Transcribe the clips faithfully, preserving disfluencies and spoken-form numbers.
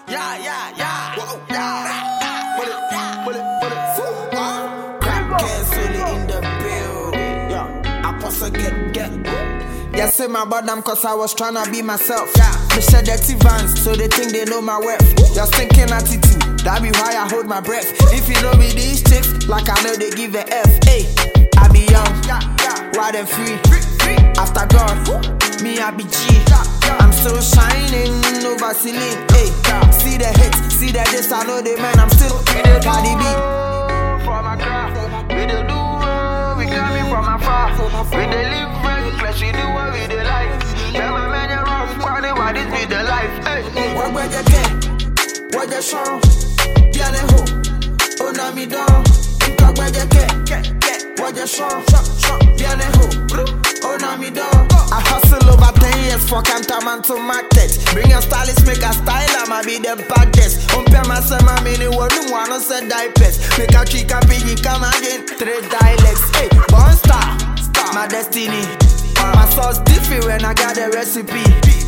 Yeah, yeah, yeah. Whoa, yeah. Put it, put it, put it. Crack solely in the building. Yeah, I also get, get. Yeah, say my bottom cause I was tryna be myself. Yeah, me shed dirty vans, so they think they know my worth. Your stinking attitude, that be why I hold my breath. If you know me these chicks, like I know they give a F. Hey, I be young, wild and free. After God, me I be G. I'm still shining, no Vaseline. Hey, see the hits, see the this, I know they man, I'm still Cardi B. For my craft, we dey do, we coming from afar. We dey live reckless, we do what we dey like. Tell my man you're rough, party, why this be the life? Hey, what where you get? What you show? Bien les ho, on a mis dans. Talk where you get? What you show? Bien les ho, on a mis dans. I hustle over ten years for Cantaman to market. Bring your stylist, make a style, I'ma be the baddest. Umpire myself, my mini word, no one no say diapers. Make a trick and piggy, come again, three dialects. Hey, born star, my destiny. My sauce different when I got the recipe.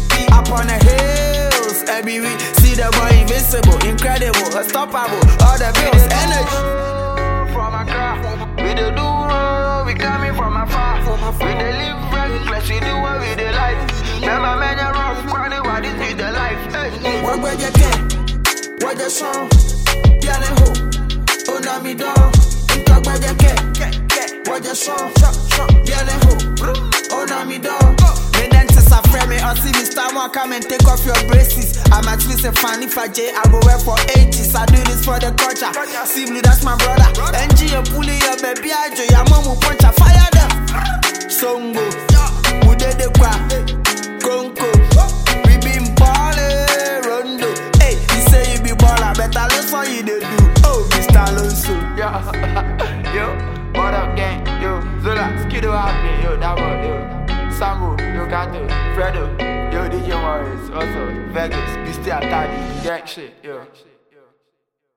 Up on the hills, every week. See the boy invincible, incredible, unstoppable. All the bills, energy. From a craft, we dey do, we coming from afar. We dey live reckless, we do what we dey like. Tell my man you're rough, party, why this be the life? Hey, what where you get? What you show? Bien les ho, on a mis dans. Talk where you get? What you show? Bien les ho, on a mis dans. Me dentist a friend me, or see me star one come and take off your braces. I'm at least a fan if I J, I go wear for ages. I do this for the culture. See blue, that's my brother. N G, you pull it up, baby, I do. Your mom will punch a fire them. Songo, we did the quack. Conco, we been ballin', rondo. Hey, you say you be baller, better let's what you they do. Oh, Mister Alonso. Yo, yo, what up, gang? Yo, Zola, Skiddo out there, yo, that one, yo. Sambo, yo, Gato, Fredo, yo, D J Morris, also, Vegas, Mister Atadi, gang shit, yo.